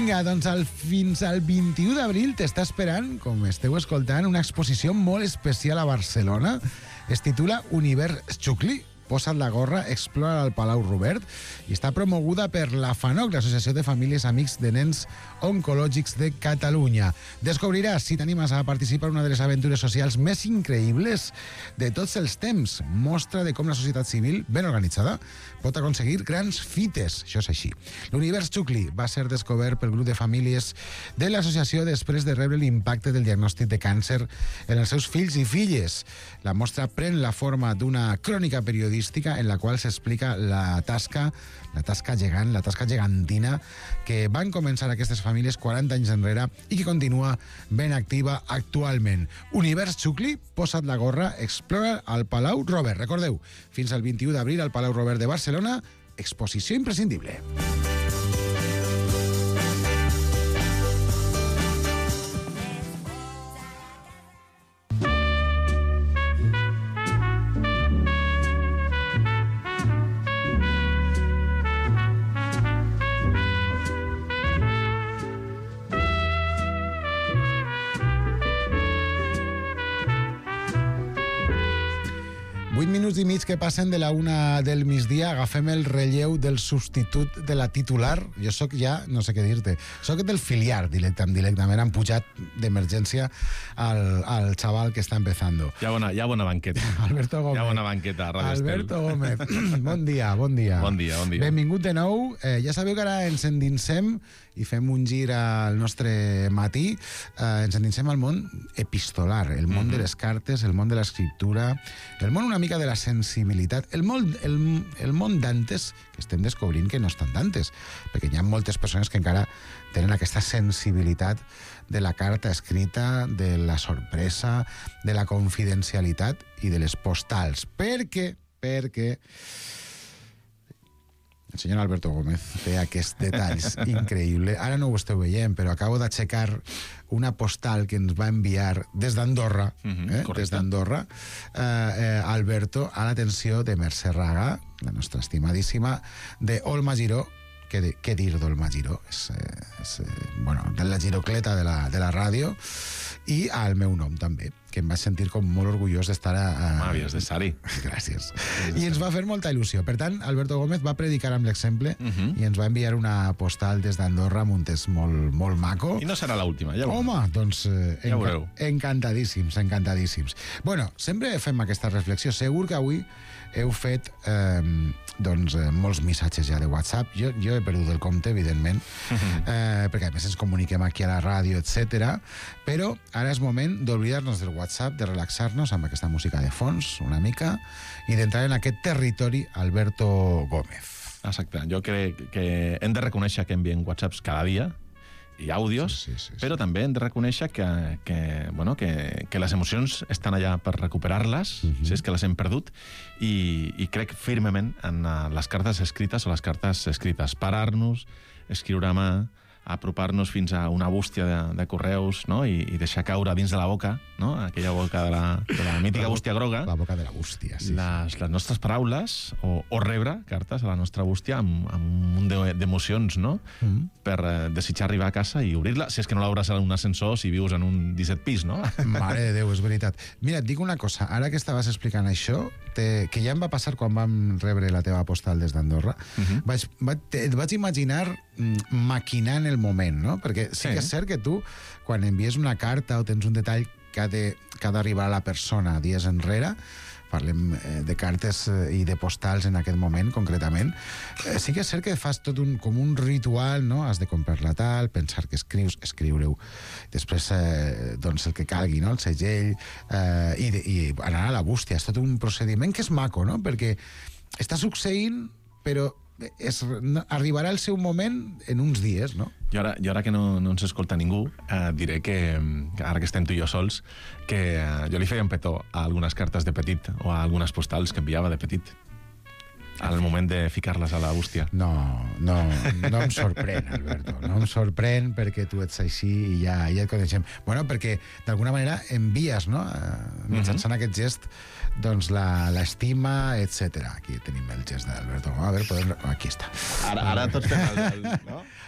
Vinga, doncs fins al 21 d'abril t'està esperant, com esteu escoltant, una exposició molt especial a Barcelona. Es titula Univers Xucli. Posa't la gorra, explora al Palau Robert, i està promoguda per la FANOC, l'Associació de Famílies Amics de Nens Oncològics de Catalunya. Descobriràs, si t'animes a participar en una de les aventures socials més increïbles de tots els temps. Mostra de com la societat civil, ben organitzada, pot aconseguir grans fites. Això és així. L'Univers Xucli va ser descobert pel grup de famílies de l'associació després de rebre l'impacte del diagnòstic de càncer en els seus fills i filles. La mostra pren la forma d'una crònica periodística en la qual s'explica la tasca gegant, la tasca gegantina que van començar aquestes famílies 40 anys enrere i que continua ben activa actualment. Univers Xucli, posa't la gorra, explora al Palau Robert. Recordeu, fins al 21 d'abril al Palau Robert de Barcelona, exposició imprescindible. 8 minuts i mig que passen de la 1 del migdia. Agafem el relleu del substitut de la titular. Jo sóc ja, no sé què dir-te, sóc del filiar directament. Han pujat d'emergència al xaval que està empezando. Hi ha bona banqueta. Alberto Gómez. Hi ha bona banqueta a Radio Estel. Alberto Gómez. Bon dia. Bon dia. Benvingut de nou. Ja sabeu que ara ens endinsem i fem un gir al nostre matí. Ens endinsem al món epistolar, el món de les cartes, el món de l'escriptura, el món una mica de la sensibilitat, el món d'antes, que estem descobrint que no estan d'antes, perquè hi ha moltes persones que encara tenen aquesta sensibilitat de la carta escrita, de la sorpresa, de la confidencialitat i de les postals. Perquè el senyor Alberto Gómez té aquests detalls increïbles. Ara no ho esteu veient, però acabo d'aixecar una postal que ens va enviar des d'Andorra, des d'Andorra, Alberto, a l'atenció de Mercè Raga, la nostra estimadíssima, de Olma Giró. Què dir d'Olma Giró? És de la girocleta de la ràdio, i al meu nom també, que em va sentir com molt orgullós d'estar Havies d'estar-hi. Gràcies. I ens va fer molta il·lusió. Per tant, Alberto Gómez va predicar amb l'exemple i ens va enviar una postal des d'Andorra amb un text molt maco. I no serà l'última, ja veureu. Home, doncs ja veureu. Encantadíssims. Bueno, sempre fem aquesta reflexió. Segur que avui heu fet molts missatges ja de WhatsApp. Jo he perdut el compte, evidentment, perquè a més ens comuniquem aquí a la ràdio, etc. Però ara és moment d'oblidar-nos del WhatsApp, de relaxar-nos amb aquesta música de fons, una mica, i d'entrar en aquest territori Alberto Gómez. Exacte. Jo crec que hem de reconèixer que enviem WhatsApps cada dia, i àudios, sí. Però també hem de reconèixer que les emocions estan allà per recuperar-les, si és que les hem perdut, i crec firmement en les cartes escrites o les cartes escrites. Parar-nos, escriure a mà, apropar-nos fins a una bústia de correus, no? I deixar caure dins de la boca, no? Aquella boca de la mítica bústia groga. La boca de la bústia, sí. Les nostres paraules, o rebre cartes a la nostra bústia amb un munt d'emocions, no? Per desitjar arribar a casa i obrir-la, si és que no l'obràs en un ascensor, si vius en un 17 pis, no? Mare de Déu, és veritat. Mira, et dic una cosa, ara que estaves explicant això, que ja em va passar quan vam rebre la teva postal des d'Andorra, et vaig imaginar maquinant el moment, no? Perquè sí que és cert que tu, quan envies una carta o tens un detall que ha d'arribar a la persona dies enrere, parlem de cartes i de postals en aquest moment, concretament, sí que és cert que fas tot com un ritual, no? Has de comprar-la tal, pensar que escriure-ho, després el que calgui, no? El segell, i anar a la bústia. És tot un procediment que és maco, no? Perquè està succeint, però arribarà el seu moment en uns dies, no? Jo ara que no ens escolta ningú, diré que ara que estem tu i jo sols, que jo li feia un petó a algunes cartes de petit o a algunes postals que enviava de petit al moment de ficar-les a la bústia. No em sorprèn, Alberto. No em sorprèn perquè tu ets així i ja et coneixem. Bueno, perquè d'alguna manera envies, no? Mitjançant aquest gest, doncs l'estima, etc. Aquí tenim el gest d'Alberto. A veure, aquí està. Ara tots fem no?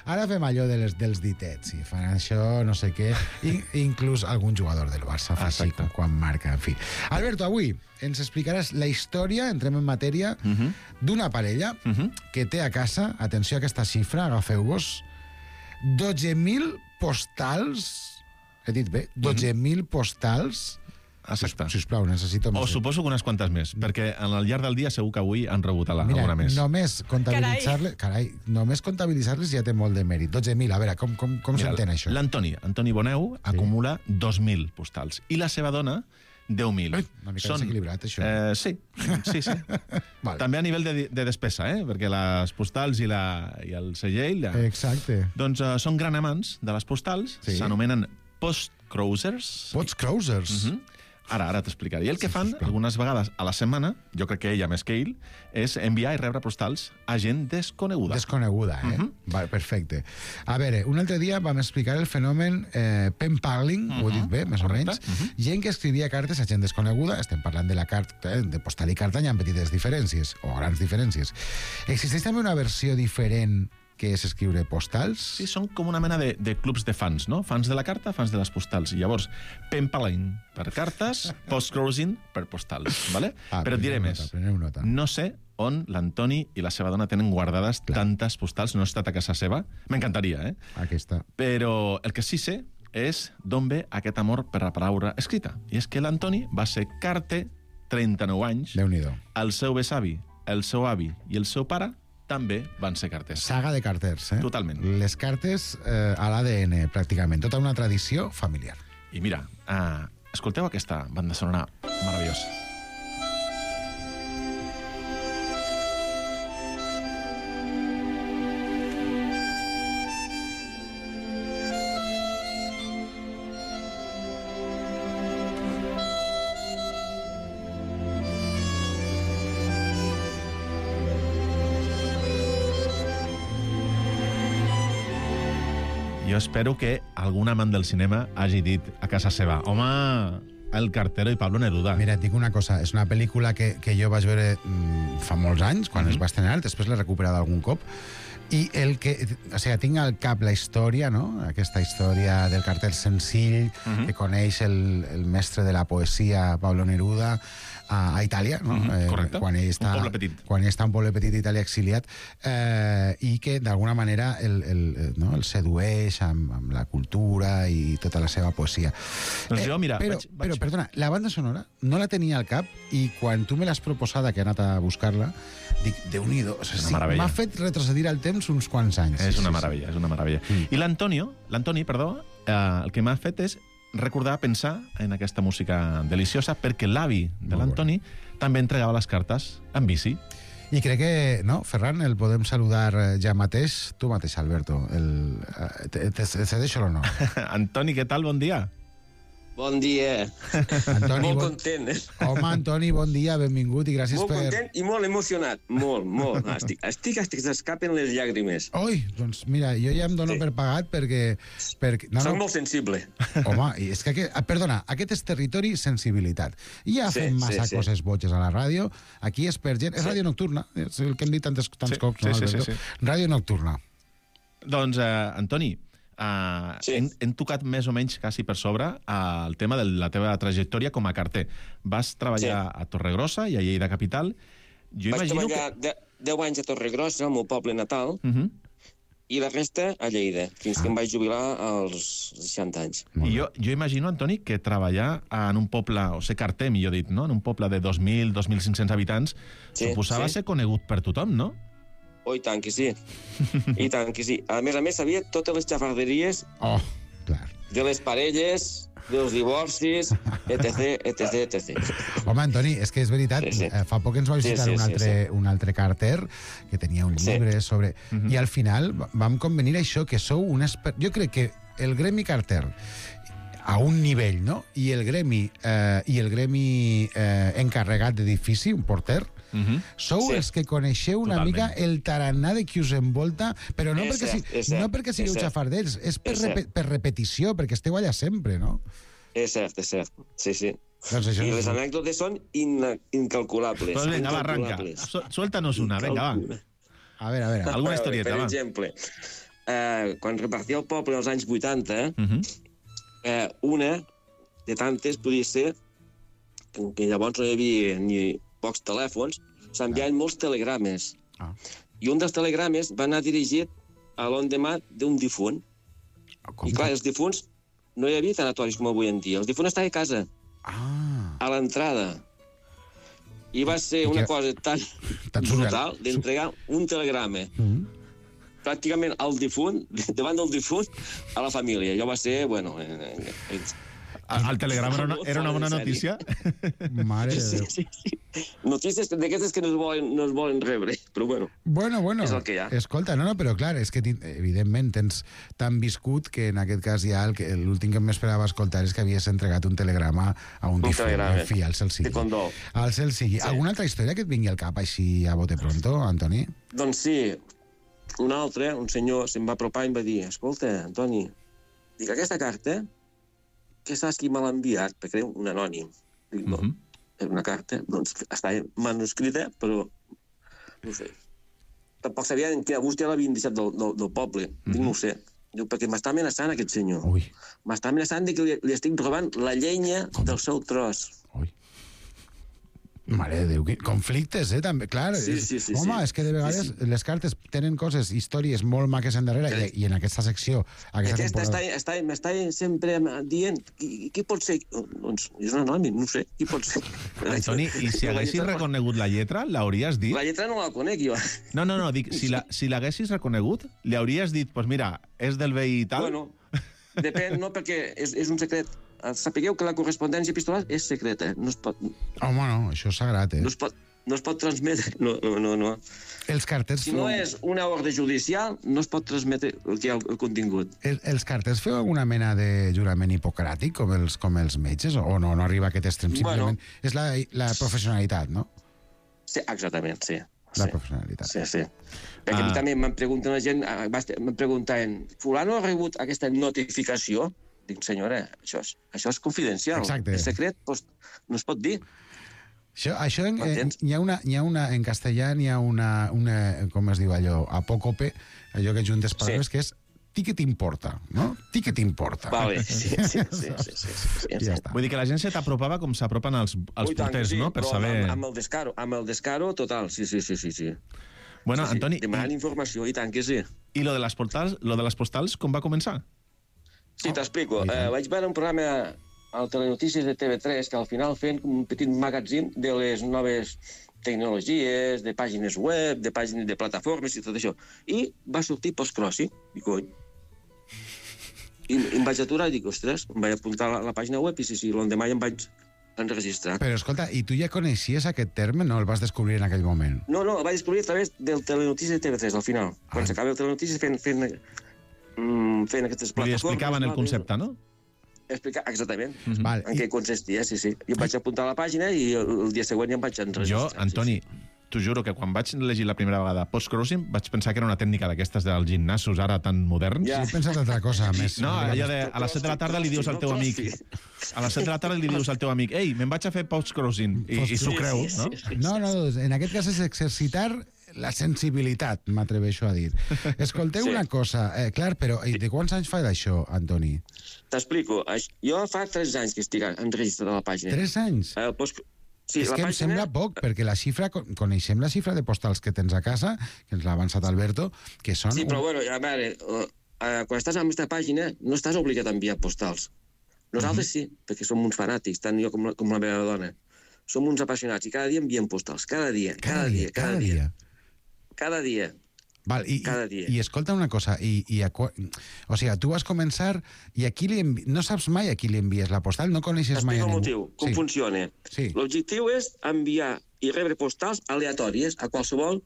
Ara fem allò dels ditets, i fan això, no sé què, inclús algun jugador del Barça fa així quan marca, en fi. Alberto, avui ens explicaràs la història, entrem en matèria, d'una parella que té a casa, atenció a aquesta xifra, agafeu-vos, 12.000 postals, he dit bé, 12.000 postals. Exacte. Sisplau, necessito més. O suposo que unes quantes més, perquè al llarg del dia segur que avui han rebut alguna més. Només comptabilitzar-les ja té molt de mèrit. 12.000, a veure, com s'entén això? L'Antoni Boneu acumula 2.000 postals. I la seva dona, 10.000. Una mica desequilibrat, això. Sí. Vale. També a nivell de despesa, perquè les postals i el segell... Exacte. Doncs són gran amants de les postals, s'anomenen postcrossers. Postcrossers? Ara t'explicaré. I el que fan, algunes vegades a la setmana, jo crec que ella més que ell, és enviar i rebre postals a gent desconeguda. Desconeguda, Vale, perfecte. A veure, un altre dia vam explicar el fenomen pen paling, ho he dit bé, més o menys. Gent que escrivia cartes a gent desconeguda, estem parlant de la carta, de postal i carta, hi ha petites diferències, o grans diferències. Existeix també una versió diferent que és escriure postals? Sí, són com una mena de clubs de fans, no? Fans de la carta, fans de les postals. I llavors, pen paling per cartes, postcrossing per postals, ¿vale? Però et diré més. No sé on l'Antoni i la seva dona tenen guardades tantes postals, no he estat a casa seva. M'encantaria, Aquesta. Però el que sí sé és d'on ve aquest amor per la paraula escrita. I és que l'Antoni va ser carter 39 anys. Déu-n'hi-do. El seu besavi, el seu avi i el seu pare també van ser carters. Saga de carters, Totalment. Les cartes a l'ADN, pràcticament. Tota una tradició familiar. I mira, escolteu aquesta banda sonora meravellosa. Jo espero que algun amant del cinema hagi dit a casa seva: home, El cartero i Pablo Neruda. Mira, et dic una cosa, és una pel·lícula que jo vaig veure fa molts anys, quan es va estrenar, després l'he recuperat algun cop, i tinc al cap la història, no? Aquesta història del carter senzill que coneix el mestre de la poesia, Pablo Neruda, a Itàlia, no? Correcte, quan ell està, un poble petit. Quan ell està un poble petit d'Itàlia exiliat, i que d'alguna manera el sedueix amb la cultura i tota la seva poesia. Doncs jo, mira... Però, perdona, la banda sonora no la tenia al cap, i quan tu me l'has proposada, que he anat a buscar-la, dic, Déu-n'hi-do, m'ha fet retrocedir al temps uns quants anys. És una meravella, és una meravella. I l'Antoni, el que m'ha fet és recordar, pensar en aquesta música deliciosa, perquè l'avi de l'Antoni també entregava les cartes en bici. I crec que, no, Ferran, el podem saludar ja mateix. Tu mateix, Alberto. Te cedeixo o no? Antoni, què tal? Bon dia. Bon dia. Antoni, molt content. Home, Antoni, bon dia, benvingut i gràcies molt per... Molt content i molt emocionat. Molt. Estic s'escapen les llàgrimes. Oi, doncs mira, jo ja em dono per pagat perquè... Soc molt sensible. Home, és que, perdona, aquest és territori sensibilitat. Ja fem massa coses boges a la ràdio. Aquí és per gent... És ràdio nocturna, és el que hem dit tants cops. Sí. Ràdio nocturna. Doncs, Antoni, hem tocat més o menys quasi per sobre el tema de la teva trajectòria com a carter. Vas treballar a Torregrossa i a Lleida Capital. Vaig treballar 10 anys a Torregrossa, al meu poble natal, i la resta a Lleida, fins que em vaig jubilar als 60 anys. I jo imagino, Antoni, que treballar en un poble, o ser carter, millor dit, no? En un poble de 2.000, 2.500 habitants, suposava ser conegut per tothom, no? Oh, i tant que sí. I tant que sí. A més, sabia totes les xafarderies de les parelles, dels divorcis, etc. Home, Antoni, és que és veritat, fa poc ens va visitar un altre carter que tenia un llibre sobre... I al final vam convenir això, que sou un expert... Jo crec que el gremi carter a un nivell, no? I el gremi encarregat d'edifici, un porter, sou els que coneixeu una mica el tarannà de qui us envolta, però no perquè sigueu xafarders, és per repetició, perquè esteu allà sempre, no? És cert, sí. I les anècdotes són incalculables. Pues venga, va, arranca. Suéltanos una, venga, va. A veure. Alguna historieta, va. Per exemple, quan repartia el poble als anys 80, una de tantes podia ser que llavors no hi havia ni pocs telèfons, s'enviaven molts telegrames. I un dels telegrames va anar dirigit a l'endemà d'un difunt. I clar, els difunts no hi havia tanatoris com avui en dia. Els difunts estaven a casa, a l'entrada. I va ser una cosa tan brutal d'entregar un telegrama pràcticament al difunt, davant del difunt, a la família. Jo va ser, bueno... El telegrama era una bona notícia? Mare de Déu. Sí. Notícies d'aquestes que no es volen rebre, però bueno, és el que hi ha. Escolta, no, però clar, és que evidentment tens tan viscut que en aquest cas ja l'últim que m'esperava escoltar és que havies entregat un telegrama a un difunt. En fi, al cel sigui. De condol. Al cel sigui. Sí. Alguna altra història que et vingui al cap així a bote pronto, Antoni? Doncs sí. Un altre, un senyor, se'm va apropar i em va dir: escolta, Antoni, dic, aquesta carta, que saps qui me l'ha enviat? Perquè era un anònim. Dic, no, era una carta, doncs està manuscrita, però no ho sé. Tampoc sabia en quina bústia l'havien deixat del poble. Dic, no ho sé. Diu, perquè m'està amenaçant aquest senyor. M'està amenaçant de que li estic robant la llenya del seu tros. Mare de Déu, conflictes, també, clar. Sí. Home, és que de vegades les cartes tenen coses, històries molt maques endarrere, i en aquesta secció... Aquesta m'està sempre dient, qui pot ser? Doncs és un anònim, no sé, qui pot ser? Antoni, i si haguessis reconegut la lletra, l'hauries dit? La lletra no la conec, jo. No, dic, si l'haguessis reconegut, li hauries dit, doncs mira, és del veí i tal? Bueno, depèn, no, perquè és un secret. Sapigueu que la correspondència epistolar és secreta. No es pot... Home, no, això és sagrat, No es pot transmetre. No. Els carters... Si no és una ordre judicial, no es pot transmetre el contingut. Els carters feu alguna mena de jurament hipocràtic, com els metges, o no arriba a aquest extrem? Simplement és la professionalitat, no? Sí, exactament, sí. La professionalitat. Sí. Perquè a mi també m'han preguntat la gent, m'han preguntat, fulano ha rebut aquesta notificació? Dic, senyora, això és confidencial. Exacte. El secret no es pot dir. Això hi ha una, en castellà hi ha una, com es diu allò, apòcope, allò que juntes paraules, que és ti que t'importa, no? Ti que t'importa. Vale, sí. Ja està. Vull dir que la gent se t'apropava com s'apropen els porters, no? Per saber... Amb el descaro total, sí. Bueno, Antoni... Demanant informació, i tant que sí. I lo de les postals, com va començar? Sí, t'explico. Vaig veure un programa al Telenotícies de TV3 que al final feien un petit magazín de les noves tecnologies, de pàgines web, de pàgines de plataformes i tot això. I va sortir Postcrossing. I cony. I em vaig aturar i dic, ostres, em vaig apuntar a la pàgina web i sí, l'endemà ja em vaig enregistrar. Però escolta, i tu ja coneixies aquest terme? No el vas descobrir en aquell moment? No, el vaig descobrir a través del Telenotícies de TV3, al final. Quan s'acaba el Telenotícies fent aquestes plataformes... Li explicaven el concepte, no? Exactament. En què consistia, sí. Jo vaig apuntar a la pàgina i el dia següent ja em vaig enregistrar. Jo, Antoni, t'ho juro que quan vaig llegir la primera vegada Postcrossing vaig pensar que era una tècnica d'aquestes dels gimnasos ara tan moderns. Ja. He pensat altra cosa, més. No, allò de a les 7 de la tarda li dius al teu amic... A les 7 de la tarda li dius al teu amic, ei, me'n vaig a fer Postcrossing. I s'ho creu, no? No, en aquest cas és exercitar la sensibilitat, m'atreveixo a dir. Escolteu una cosa, clar, però de quants anys fa d'això, Antoni? T'explico. Jo fa 3 anys que estic enregistrat a la pàgina. 3 anys? Sí, és que em sembla poc, perquè la xifra, coneixem la xifra de postals que tens a casa, que ens l'ha avançat Alberto, que són... Sí, però bueno, a veure, quan estàs en aquesta pàgina no estàs obligat a enviar postals. Nosaltres sí, perquè som uns fanàtics, tant jo com la meva dona. Som uns apassionats i cada dia enviem postals, cada dia. Cada dia. Val, i escolta una cosa, o sigui, tu vas començar i aquí no saps mai a qui li envies la postal, no coneixes mai a ningú. Explico el motiu, com funciona. Sí. L'objectiu és enviar i rebre postals aleatòries a qualsevol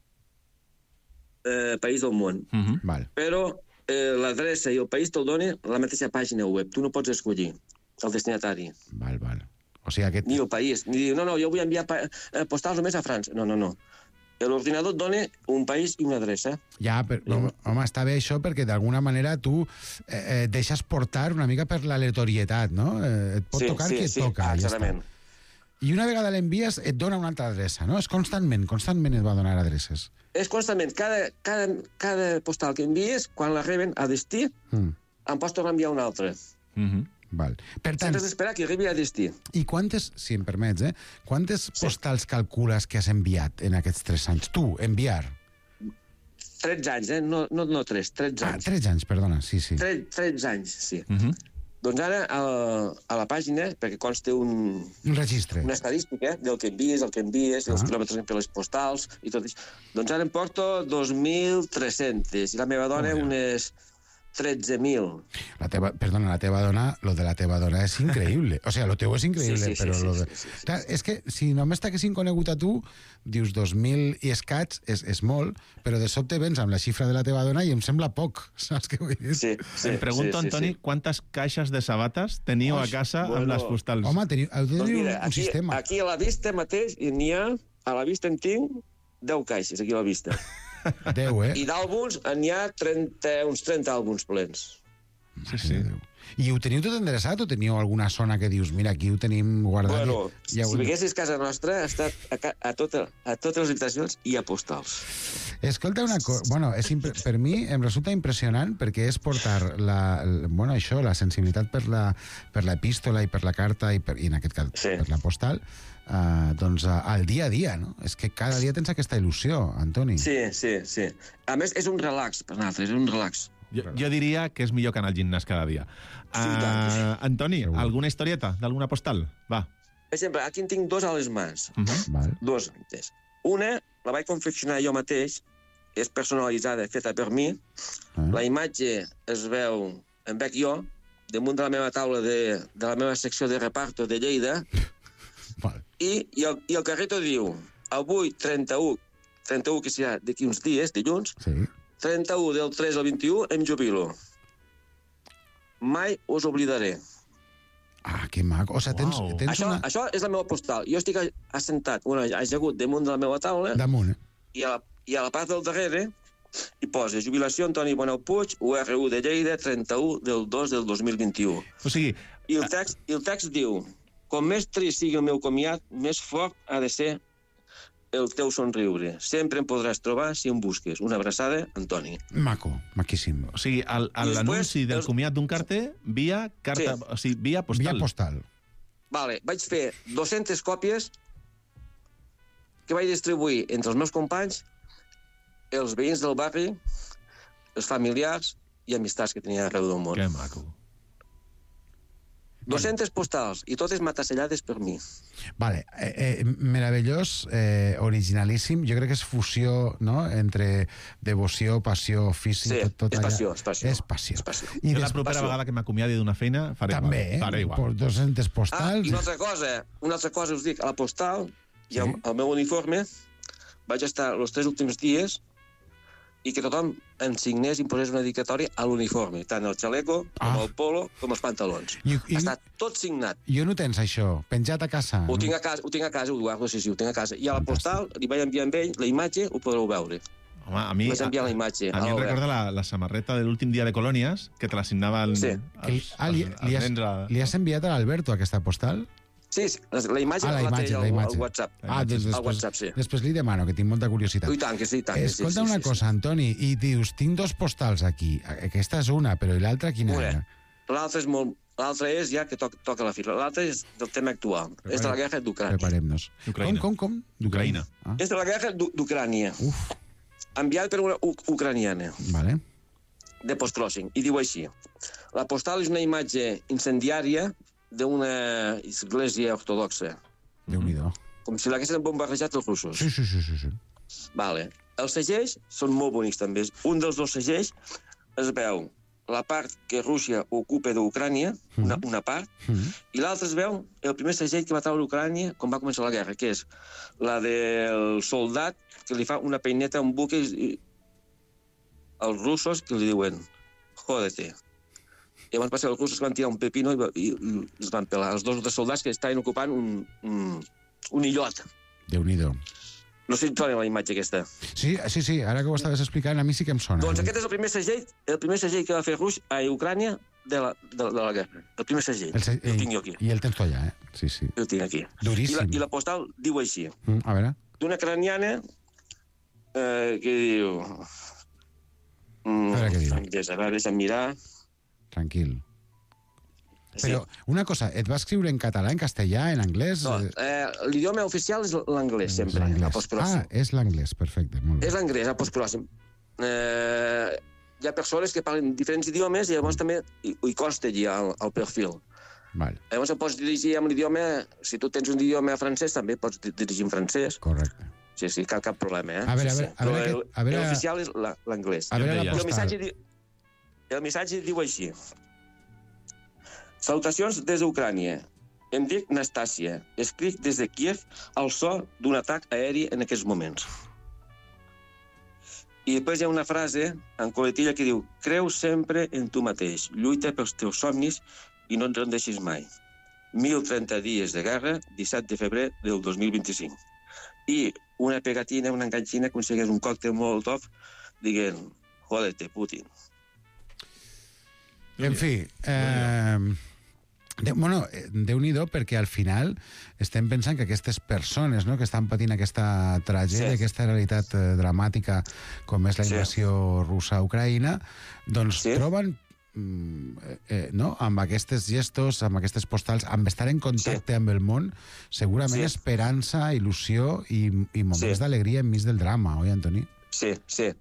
país del món. Val. Però l'adreça i el país te'l dona la mateixa pàgina web. Tu no pots escollir el destinatari. Val. O sigui, ni el país. Ni diu, no, jo vull enviar postals només a França. No. L'ordinador et dona un país i una adreça. Ja, però, home, està bé això perquè d'alguna manera tu deixes portar una mica per l'aleatorietat, no? Et pot tocar qui et toca. Exactament. I una vegada l'envies et dona una altra adreça, no? És constantment et va donar adreces. És constantment. Cada postal que envies, quan la reben a destí, em pots tornar a enviar una altra. Val. Per tant, Sempre has d'esperar que arribi a destí. i quantes, si em permets, quantes postals calcules que has enviat en aquests 3 anys? Tu, enviar. 13 anys, No 3, 13 anys. 13 anys, perdona, sí. 13 anys, sí. Doncs ara, a la pàgina, perquè consta Un registre. una estadística del que envies, els quilòmetres per les postals i tot això. Doncs ara em porto 2.300 i la meva dona unes 13.000. La teva dona, lo de la teva dona és increïble. O sigui, lo teu és increïble, però lo de... Clar, és que si només t'haguessin conegut a tu, dius 2.000 i escaig és molt, però de sobte vens amb la xifra de la teva dona i em sembla poc, saps què vull dir? Sí. Em pregunto, Antoni, quantes caixes de sabates teniu a casa amb les postals? Home, heu de tenir un sistema. Aquí a la vista mateix n'hi ha, a la vista en tinc 10 caixes, aquí a la vista. 10, I d'àlbums n'hi ha uns 30 àlbums plens. Sí. I ho teniu tot endreçat o teniu alguna zona que dius, mira, aquí ho tenim guardat? Bueno, si veiessis casa nostra, ha estat a totes les habitacions i a postals. Escolta una cosa, bueno, per mi em resulta impressionant perquè és portar la sensibilitat per l'epístola i per la carta i en aquest cas per la postal, doncs al dia a dia, no? És que cada dia tens aquesta il·lusió, Antoni. Sí. A més, és un relax per nosaltres, és un relax. Jo diria que és millor que anar al gimnàs cada dia. Antoni, alguna historieta d'alguna postal? Va. Per exemple, aquí en tinc 2 a les mans. Val. 2. Una la vaig confeccionar jo mateix, és personalitzada, feta per mi. La imatge es veu, em veig jo, damunt de la meva taula de la meva secció de reparto de Lleida, i el carreto diu, avui 31, que serà d'aquí uns dies, dilluns, 31 del 3 al 21, em jubilo. Mai us oblidaré. Ah, que maco. O sigui, tens una... Això és la meva postal. Jo estic assentat, ajagut damunt de la meva taula, damunt, i a la part del darrere hi posa jubilació Antoni Bonau Puig, URU de Lleida, 31 del 2 del 2021. O sigui... I el text diu, com més trist sigui el meu comiat, més fort ha de ser el teu somriure. Sempre em podràs trobar si em busques. Una abraçada, Antoni. Maco, maquíssim. O sigui, l'anunci del comiat d'un carter via carta, o sigui, via postal. Via postal. Vale, vaig fer 200 còpies que vaig distribuir entre els meus companys, els veïns del barri, els familiars i amistats que tenia arreu del món. Que maco. 200 postals, i totes matassellades per mi. Vale, meravellós, originalíssim. Jo crec que és fusió, no?, entre devoció, passió, ofici... Sí, tot és allà. passió. És passió. I la propera vegada que m'acomiadi d'una feina faré igual. 200 postals... I una altra cosa us dic, a la postal i al meu uniforme vaig estar els 3 últims dies i que tothom en signés i em posés una dedicatòria a l'uniforme, tant el xaleco, com el polo, com els pantalons. Està tot signat. I on ho tens, això? Penjat a casa? Ho tinc a casa, ho guardo, sí, ho tinc a casa. I a la postal li vaig enviar amb ell la imatge, ho podreu veure. Home, a mi... Vaig enviar la imatge. A mi em recorda la samarreta de l'últim dia de colònies, que te l'assignava els nens... Li has enviat a l'Alberto aquesta postal? Sí, la imatge la té al WhatsApp. WhatsApp, sí. Després li demano, que tinc molta curiositat. I tant que sí, Escolta una cosa, Antoni, i dius, tinc 2 postals aquí. Aquesta és una, però i l'altra quina era? L'altra és ja que toca la fila. L'altra és del tema actual. És de la guerra d'Ucrània. Preparem-nos. Com? D'Ucraïna. És de la guerra d'Ucrània. Enviat per una ucraniana. Vale. De post-crossing. I diu així. La postal és una imatge incendiària d'una església ortodoxa. Déu-n'hi-do. Com si l'haguessin bombardejat els russos. Sí. Vale. Els segells són molt bonics, també. Un dels 2 segells es veu la part que Rússia ocupa d'Ucrània, una part, i l'altre es veu el primer segell que va treure Ucrània quan va començar la guerra, que és la del soldat que li fa una peineta a un buque als russos que li diuen jódete. I abans va ser els russos que van tirar un pepino i els van pelar. Els 2 soldats que estaven ocupant un illot. Déu-n'hi-do. No sé si et sona la imatge aquesta. Sí, ara que ho estaves explicant, a mi sí que em sona. Doncs aquest és el primer segell que va fer a Ucrània de la guerra. El primer segell. El tinc jo aquí. I el tens tu allà, Sí, sí. El tinc aquí. Duríssim. I la postal diu així. A veure. D'una craniana que diu... A veure què diu. A veure, deixa'm mirar. Tranquil. Però, una cosa, et va escriure en català, en castellà, en anglès? No, l'idioma oficial és l'anglès, sempre. És l'anglès, perfecte. Molt bé. És l'anglès, a postpròxim. Hi ha persones que parlen diferents idiomes i llavors també hi consta allà al perfil. Llavors pots dirigir amb l'idioma, si tu tens un idioma francès, també pots dirigir en francès. Correcte. Sí, cap problema, A veure... L'oficial és l'anglès. El missatge diu així. Salutacions des d'Ucrània. Em dic Nastàcia. Escric des de Kíev al so d'un atac aeri en aquests moments. I després hi ha una frase en coletilla que diu: creu sempre en tu mateix, lluita pels teus somnis i no et rendeixis mai. 1030 dies de guerra, 17 de febrer del 2025. I una pegatina, una enganxina, aconsegueix un còctel Molotov dient: jódete, Putin. En fi, Déu-n'hi-do, perquè al final estem pensant que aquestes persones que estan patint aquesta tragèdia, aquesta realitat dramàtica com és la invasió russa a Ucraïna, doncs troben amb aquests gestos, amb aquestes postals, amb estar en contacte amb el món, segurament esperança, il·lusió i moments d'alegria enmig del drama, oi, Antoni? Sí.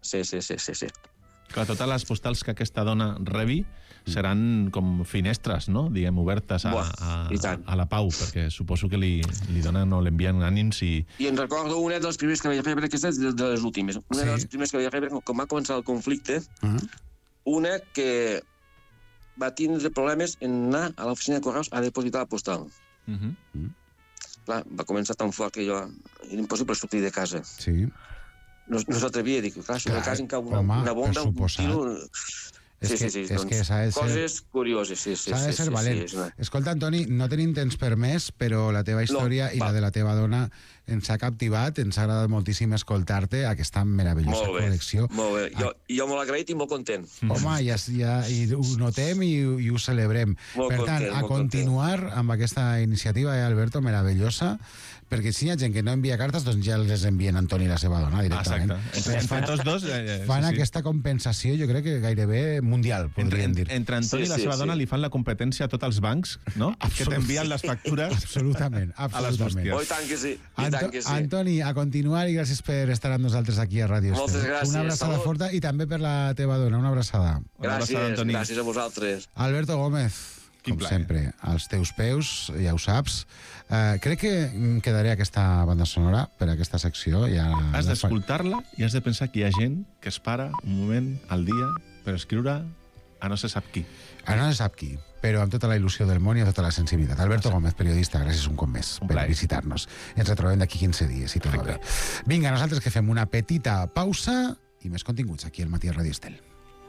Clar, totes les postals que aquesta dona rebi seran com finestres, no?, diguem, obertes a la pau, perquè suposo que li donen o l'envien ànims i... I en recordo una de les primers que vaig rebre, aquesta és de les últimes, una de les primers que vaig rebre, com va començar el conflicte, una que va tindre problemes en anar a l'oficina de correus a depositar la postal. Clar, va començar tan fort que jo... Era impossible sortir de casa. Sí. No s'atrevia, dic, clar, sobre casa en cau una bomba, un tiro... Sí, coses curioses, sí. S'ha de ser valent. Escolta, Antoni, no tenim temps per més, però la teva història i la de la teva dona ens ha captivat, ens ha agradat moltíssim escoltar-te, aquesta meravellosa col·lecció. Molt bé, jo molt agraït i molt content. Home, ja ho notem i ho celebrem. Per tant, a continuar amb aquesta iniciativa, Alberto, meravellosa, perquè si hi ha gent que no envia cartes, doncs ja les envien Antoni i la seva dona directament. Exacte. Entre tots dos... Fan aquesta compensació, jo crec que gairebé mundial, podríem dir. Entre Antoni i la seva dona li fan la competència a tots els bancs, no? Que t'envien les factures absolutament. A les bústies. Oh, i tant que sí. Antoni, a continuar i gràcies per estar amb nosaltres aquí a Ràdio Estel. Moltes gràcies. Una abraçada forta i també per la teva dona, una abraçada. Gràcies a vosaltres. Alberto Gómez, com sempre, als teus peus, ja ho saps. Crec que quedaré aquesta banda sonora per a aquesta secció. Has d'escoltar-la i has de pensar que hi ha gent que es para un moment al dia per escriure a no se sap qui. A no se sap qui, però amb tota la il·lusió del món i amb tota la sensibilitat. Alberto Gómez, periodista, gràcies un cop més per visitar-nos. Ens retrobem d'aquí 15 dies, si tot va bé. Vinga, nosaltres que fem una petita pausa i més continguts aquí al Matí a Ràdio Estel.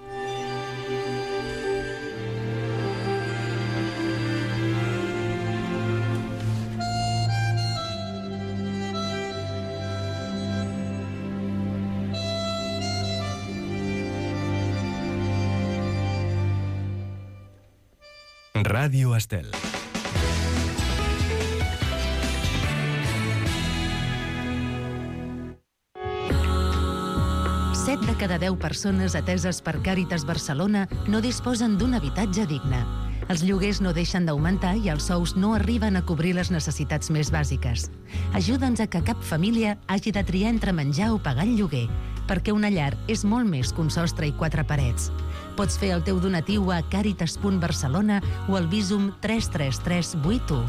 Ràdio Estel. 7 de cada 10 persones ateses per Càritas Barcelona no disposen d'un habitatge digne. Els lloguers no deixen d'augmentar i els sous no arriben a cobrir les necessitats més bàsiques. Ajuda'ns a que cap família hagi de triar entre menjar o pagar el lloguer, perquè una llar és molt més que un sostre i 4 parets. Pots fer el teu donatiu a caritas.barcelona o al Bizum 33381.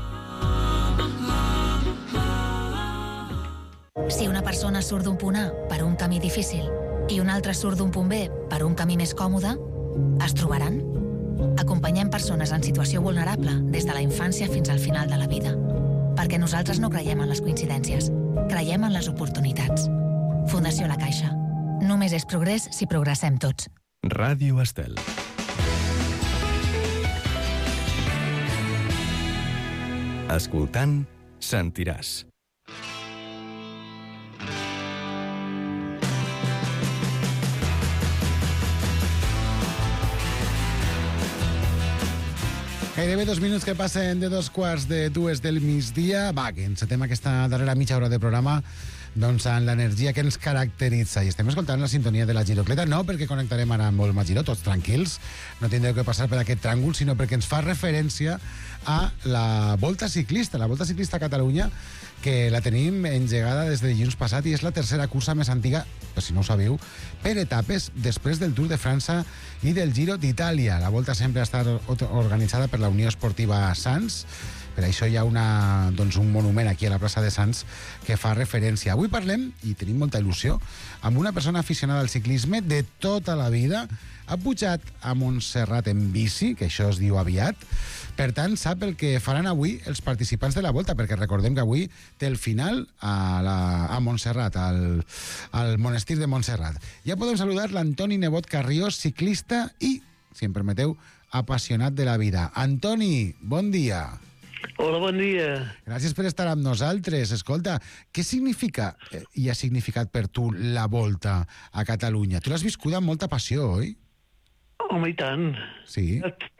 Si una persona surt d'un punt A per un camí difícil i una altra surt d'un punt B per un camí més còmode, es trobaran? Acompanyem persones en situació vulnerable des de la infància fins al final de la vida. Perquè nosaltres no creiem en les coincidències, creiem en les oportunitats. Fundació La Caixa. Només és progrés si progressem tots. Ràdio Estel. Escoltant, sentiràs. Gairebé 2 minuts que passen de 2:45 del migdia. Va, que encetem aquesta darrera mitja hora de programa doncs amb l'energia que ens caracteritza. I estem escoltant la sintonia de la Girocleta, no perquè connectarem ara amb el Magiró, tots tranquils, no tindreu que passar per aquest tràngol, sinó perquè ens fa referència a la Volta Ciclista a Catalunya, que la tenim engegada des de dilluns passat i és la tercera cursa més antiga, per si no ho sabeu, per etapes després del Tour de França i del Giro d'Itàlia. La Volta sempre ha estat organitzada per la Unió Esportiva Sants. Per això hi ha un monument aquí a la plaça de Sants que fa referència. Avui parlem, i tenim molta il·lusió, amb una persona aficionada al ciclisme de tota la vida. Ha pujat a Montserrat en bici, que això es diu aviat. Per tant, sap el que faran avui els participants de la Volta, perquè recordem que avui té el final a Montserrat, al monestir de Montserrat. Ja podem saludar l'Antoni Nebot Carriós, ciclista i, si em permeteu, apassionat de la vida. Antoni, bon dia. Hola, bon dia. Gràcies per estar amb nosaltres. Escolta, què significa i ha significat per tu la Volta a Catalunya? Tu l'has viscut amb molta passió, oi? Home, i tant. Sí.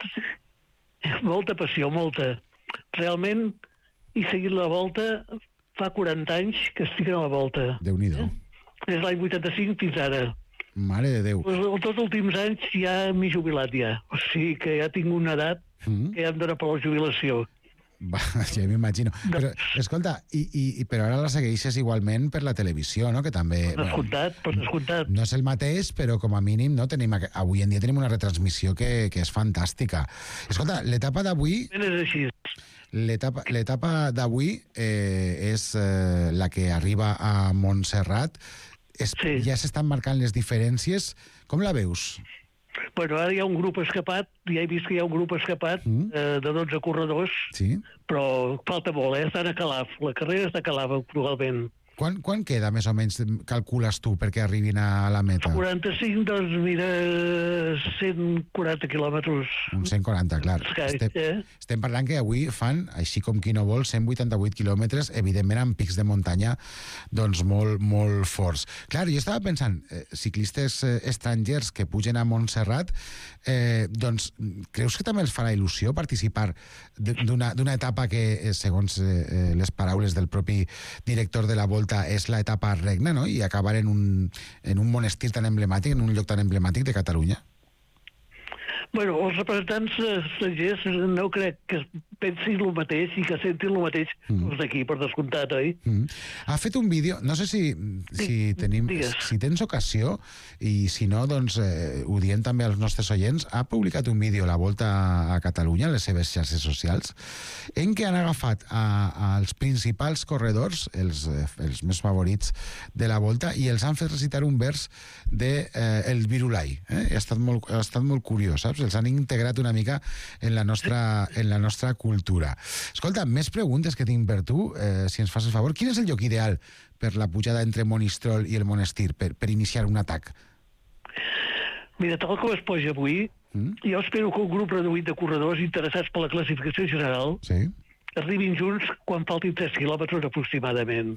Molta passió, molta. Realment, he seguit la Volta fa 40 anys que estic a la Volta. Déu-n'hi-do. Des l'any 85 fins ara. Mare de Déu. Tots els últims anys ja m'he jubilat ja. O sigui que ja tinc una edat que ja em dóna per la jubilació. Va, ja m'imagino. Però, escolta, però ara la segueixes igualment per la televisió, no? Que també... Per descomptat. No és el mateix, però com a mínim no tenim... Avui en dia tenim una retransmissió que és fantàstica. Escolta, l'etapa d'avui... És així. L'etapa d'avui és la que arriba a Montserrat. Sí. Ja s'estan marcant les diferències. Com la veus? Bueno, ara hi ha un grup escapat, ja he vist que hi ha un grup escapat de 12 corredors, sí. Però falta molt, estan a Calaf. La carrera està a Calaf, actualment. Quan queda, més o menys, calcules tu, perquè arribin a la meta? 45, doncs, mira, 140 quilòmetres. Uns 140, clar. Estem parlant que avui fan, així com qui no vol, 188 quilòmetres, evidentment amb pics de muntanya doncs molt, molt forts. Clar, jo estava pensant, ciclistes estrangers que pugen a Montserrat, doncs, creus que també els farà il·lusió participar d'una etapa que, segons les paraules del propi director de la Volta, és l'etapa regna, no? I acabar en un monestir tan emblemàtic, en un lloc tan emblemàtic de Catalunya? Bueno, els representants estrangers no crec que pensin el mateix i que sentin el mateix els d'aquí, per descomptat, oi? Ha fet un vídeo, no sé si tens ocasió, i si no, doncs ho diem també als nostres oients, ha publicat un vídeo a la Volta a Catalunya, a les seves xarxes socials, en què han agafat els principals corredors, els més favorits de la Volta, i els han fet recitar un vers del Virulai. Ha estat molt curiós, saps? Els han integrat una mica en la nostra cultura. Escolta, més preguntes que tinc per tu, si ens fas el favor. Quin és el lloc ideal per la pujada entre Monistrol i el Monestir, per iniciar un atac? Mira, tal com es posa avui, jo espero que un grup reduït de corredors interessats per la classificació general arribin junts quan faltin 3 quilòmetres aproximadament.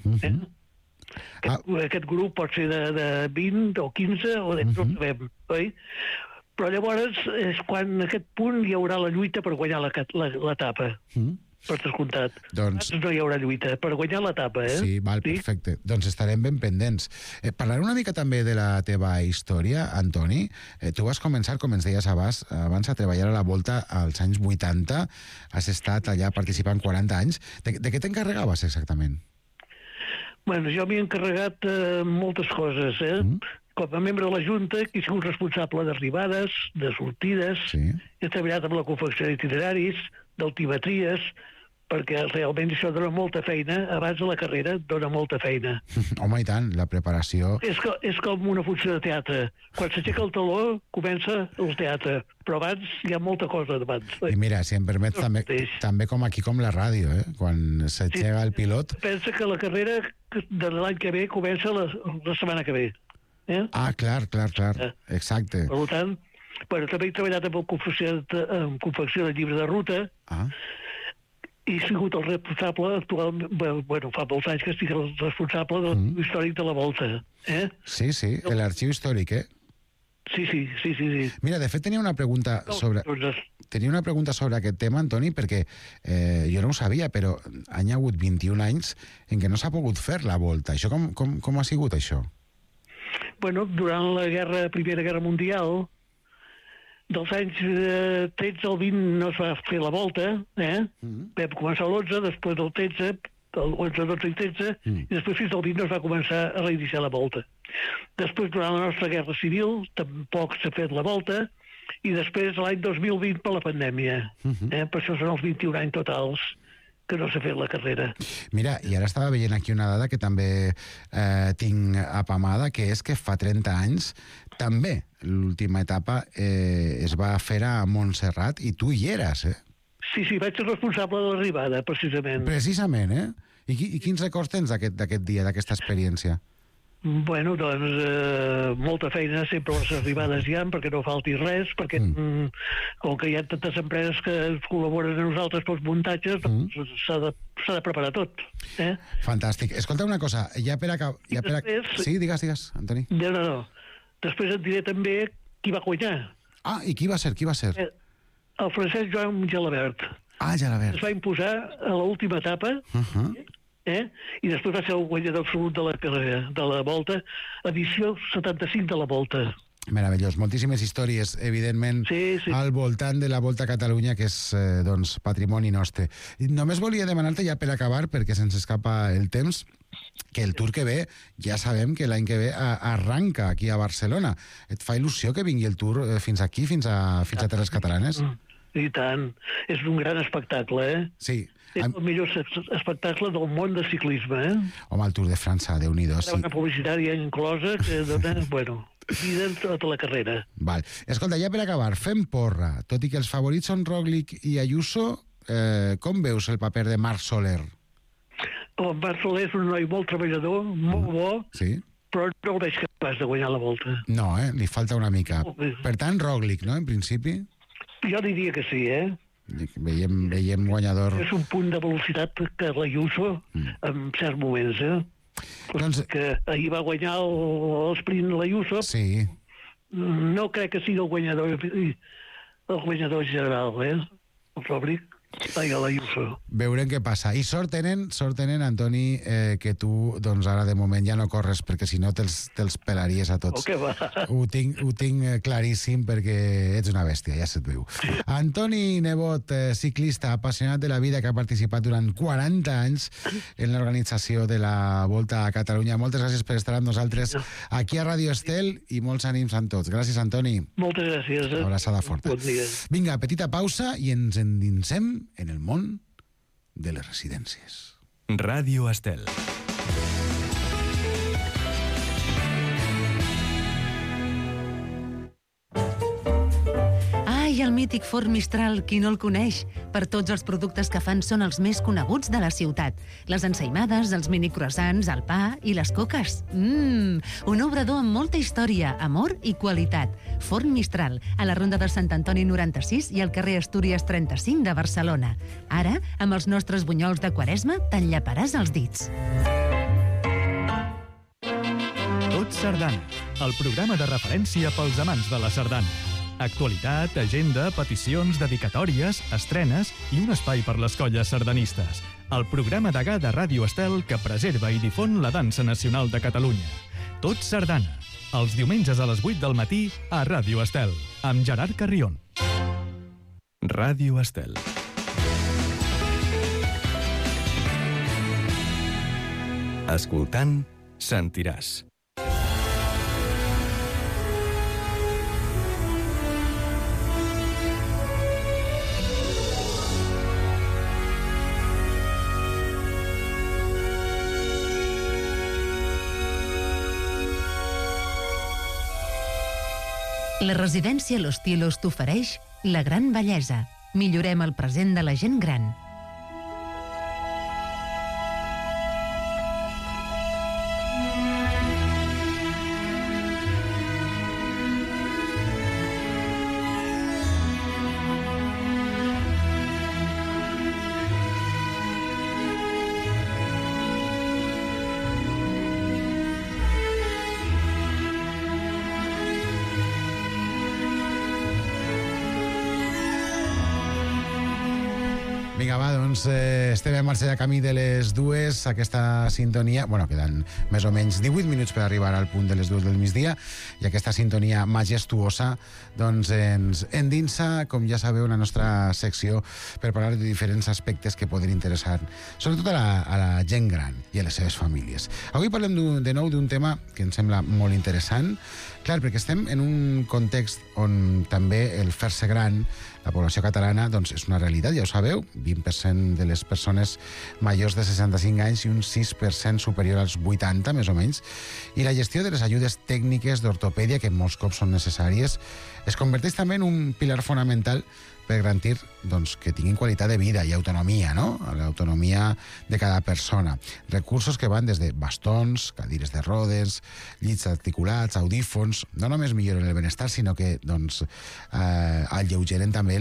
Aquest grup pot ser de 20 o 15 o no ho sabem, oi? Però llavors és quan en aquest punt hi haurà la lluita per guanyar l'etapa. Per descomptat. Doncs no hi haurà lluita per guanyar l'etapa, Sí, val, perfecte. Doncs estarem ben pendents. Parlaré una mica també de la teva història, Antoni. Tu vas començar, com ens deies abans, a treballar a la Volta als anys 80. Has estat allà participant 40 anys. De què t'encarregaves exactament? Bueno, jo m'he encarregat moltes coses, Com a membre de la Junta, que he sigut responsable d'arribades, de sortides, he treballat amb la confecció d'itineraris, d'altimetries, perquè realment això dona molta feina, abans de la carrera dona molta feina. Home, i tant, la preparació... És com una funció de teatre. Quan s'aixeca el taló, comença el teatre, però abans hi ha molta cosa d'abans. I mira, si em permet, també com aquí, com la ràdio, quan s'aixeca el pilot... Pensa que la carrera de l'any que ve comença la setmana que ve. Clar, exacte. Per tant, també he treballat amb confecció de llibres de ruta, i he sigut el responsable actualment, fa molts anys que estic el responsable de l'arxiu històric de la Volta. Sí, l'arxiu històric, Sí. Mira, de fet, tenia una pregunta sobre aquest tema, Antoni, perquè jo no ho sabia, però han hagut 21 anys en què no s'ha pogut fer la volta. Això com ha sigut, això? Bueno, durant la Primera Guerra Mundial, dels anys 13 al 20 no es va fer la volta, Vam començar l'11, després del 13, el 11, 12 i 13, i després fins al 20 no es va començar a reiniciar la volta. Després, durant la nostra guerra civil, tampoc s'ha fet la volta, i després l'any 2020 per la pandèmia. Per això són els 21 anys totals que no s'ha fet la carrera. Mira, i ara estava veient aquí una dada que també tinc apamada, que és que fa 30 anys també l'última etapa es va fer a Montserrat i tu hi eres, Sí, vaig ser responsable de l'arribada, precisament. Precisament, I quins records tens d'aquest dia, d'aquesta experiència? Bueno, doncs molta feina sempre a les arribades hi ha, perquè no falti res, perquè com que hi ha tantes empreses que col·laboren amb nosaltres pels muntatges, doncs s'ha de preparar tot. Fantàstic. Escolta una cosa, ja per acabar... Sí, digues, Antoni. No. Després et diré també qui va guanyar. Ah, i qui va ser? El francès Joan Gelabert. Ah, Gelabert. Es va imposar a l'última etapa, i després va ser el guanyador absolut de la carrera, de la Volta, edició 75 de la Volta. Meravellós. Moltíssimes històries, evidentment, al voltant de la Volta a Catalunya, que és patrimoni nostre. Només volia demanar-te, ja per acabar, perquè se'ns escapa el temps, que el Tour que ve, ja sabem que l'any que ve arranca aquí a Barcelona. Et fa il·lusió que vingui el Tour fins aquí, fins a Terres Catalanes? I tant. És un gran espectacle, Sí. És el millor espectacle del món de ciclisme, Home, el Tour de França, Déu-n'hi-do. Hi ha una publicitària inclosa que dona, vida en tota la carrera. Val. Escolta, ja per acabar, fem porra. Tot i que els favorits són Roglic i Ayuso, com veus el paper de Marc Soler? El Marc Soler és un noi molt treballador, molt bo, però no el veig capaç de guanyar la Volta. No, li falta una mica. Per tant, Roglic, no, en principi? Jo diria que sí, Veiem guanyador... És un punt de velocitat que l'Ayuso, en certs moments, Doncs... que ahir va guanyar l'esprint l'Ayuso. Sí. No crec que sigui el guanyador general, el Roglic. Ai, a l'Ayuso. Veurem què passa. I sort tenen, Antoni, que tu, doncs ara de moment ja no corres, perquè si no te'ls pelaries a tots. Ho tinc claríssim, perquè ets una bèstia, ja se't veu. Antoni Nebot, ciclista apassionat de la vida, que ha participat durant 40 anys en l'organització de la Volta a Catalunya. Moltes gràcies per estar amb nosaltres aquí a Ràdio Estel i molts ànims amb tots. Gràcies, Antoni. Moltes gràcies. Abraçada forta. Bon dia. Vinga, petita pausa i ens endinsem en el món de les residències. Ràdio Estel. Ai, el mític Forn Mistral, qui no el coneix? Per tots els productes que fan són els més coneguts de la ciutat. Les ensaïmades, els mini croissants, el pa i les coques. Un obrador amb molta història, amor i qualitat. Forn Mistral, a la Ronda de Sant Antoni 96 i al carrer Astúries 35 de Barcelona. Ara, amb els nostres bunyols de Quaresma, t'enllaparàs els dits. Tot Sardana, el programa de referència pels amants de la sardana. Actualitat, agenda, peticions, dedicatòries, estrenes i un espai per les colles sardanistes. El programa degà de Ràdio Estel que preserva i difon la dansa nacional de Catalunya. Tot Sardana, els diumenges a les 8 del matí a Ràdio Estel, amb Gerard Carrion. Ràdio Estel. Escoltant, sentiràs. La residència Los Tilos t'ofereix la gran bellesa. Millorem el present de la gent gran. Vinga, va, doncs estem en marxa de camí de les 2, aquesta sintonia, bueno, queden més o menys 18 minuts per arribar al punt de les 2 del migdia, i aquesta sintonia majestuosa doncs ens endinsa, com ja sabeu, la nostra secció per parlar de diferents aspectes que poden interessar, sobretot a la gent gran i a les seves famílies. Avui parlem de nou d'un tema que em sembla molt interessant, clar, perquè estem en un context on també el fer-se gran, la població catalana, doncs és una realitat, ja ho sabeu, 20% de les persones majors de 65 anys i un 6% superior als 80, més o menys, i la gestió de les ajudes tècniques d'ortopèdia, que molts cops són necessàries, es converteix també en un pilar fonamental per garantir doncs, que tinguin qualitat de vida i autonomia, no? L'autonomia de cada persona. Recursos que van des de bastons, cadires de rodes, llits articulats, audífons, no només milloren el benestar, sinó que doncs, alleugeren també